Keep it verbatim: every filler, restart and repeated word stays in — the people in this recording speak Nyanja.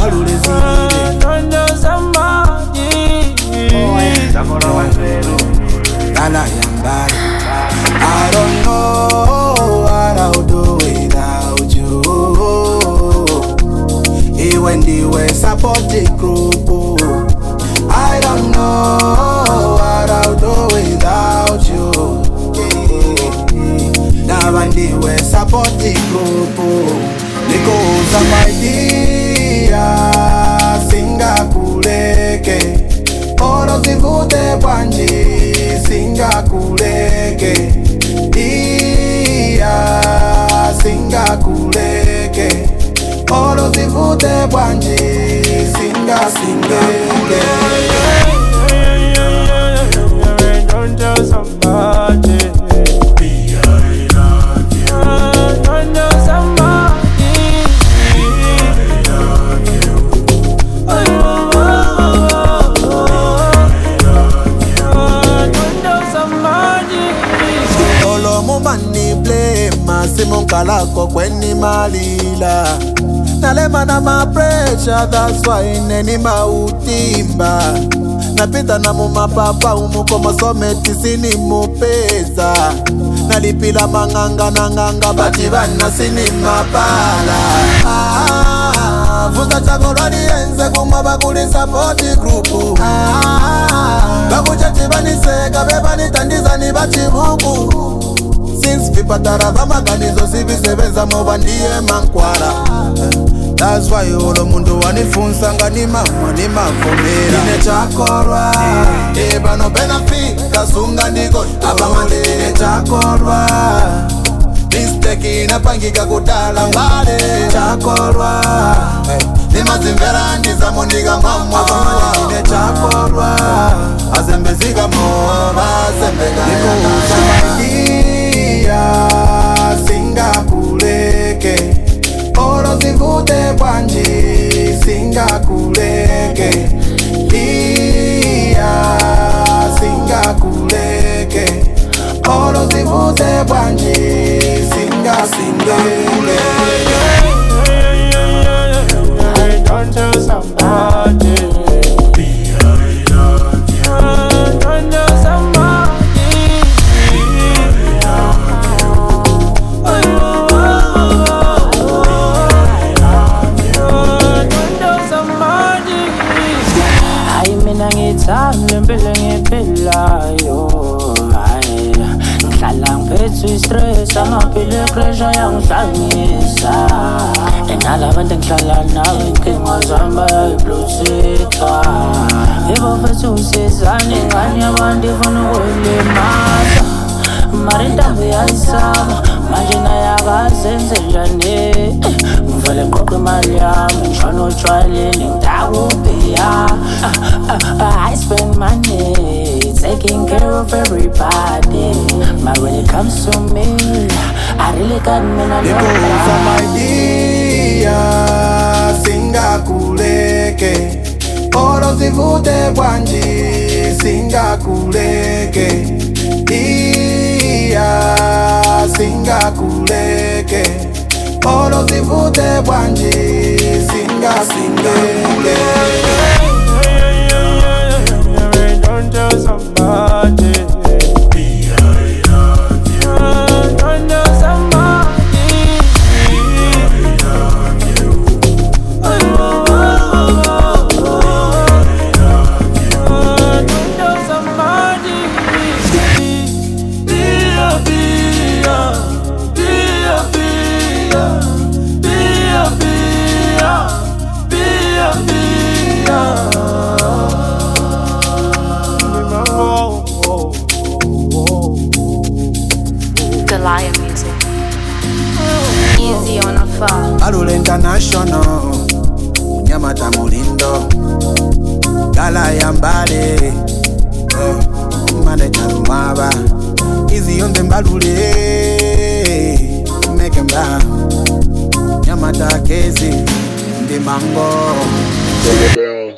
Balule zile Tondo somebody Gala Yambale. I don't know what I'll do without you. Even the way supporting group. I don't know what I'll do without you. Now when the way supporting group. Because of my dear Singa kuleke. Oro zivute bwanji Singa kuleke. Iya Singa kuleke. Oro zivute bwanji Singa kuleke. Don't tell somebody Simunkalako kweni malila Nalema na ma pressure, that's why neni mautimba. Napita na mumapapa umuko masometi sini mupeza. Nalipila manganga na nganga batibana sini mapala. Ah, vuza chagolwani enze kumaba kuli support group. Ah, bakuchachi baniseka bebani tandiza ni bachibuku. Since vipatara vamaganizo sivisebeza moba ndiye mankwara. That's why olo mundu wanifunsa nga ni mama ni mavomera. Ine chakorwa Eba no benefika sunga ndiko abamani ine chakorwa. Mistake inapangika kutala mbale. Chakorwa Ni mazimvera ndiza mundiga mama. Abamani ine chakorwa Azembezika moba Azembega niko Singa kuleke. Oro zivute bwanji Singa kuleke. Iya Singa kuleke. Oro zivute bwanji Singa singa kuleke. Don't tell somebody Ngempela ngiphila yo hayi ngihlala ngiphethe stress amaphilo pressure yangihlangisa enalabantu engihlala nawe inkinga zami bayayibluthika yebo mfethu usizane ngani abantu ifuna ukulimaza mara intambo iyayisaba manje naye akazenze njani ngivele ngiqoqe imali yami ngishona otshwaleni ngidakubhiya. I spend money taking care of everybody, but when it comes to me, I really got me na Because of my dear Singa kuleke. Oro zivute bwanji Singa kuleke. Iya Singa kuleke. Oro zivute bwanji Singa singa kuleke. Don't tell somebody Don't tell somebody Don't tell somebody Bia, bia, bia, bia, bia, bia, bia, bia. Goliath music. Easy on a phone. Balule International Nyamata Mulindo Gala Yambale Manager Mwaba Easy on the Balule Make him down Nyamata Kezi Ndi Mango.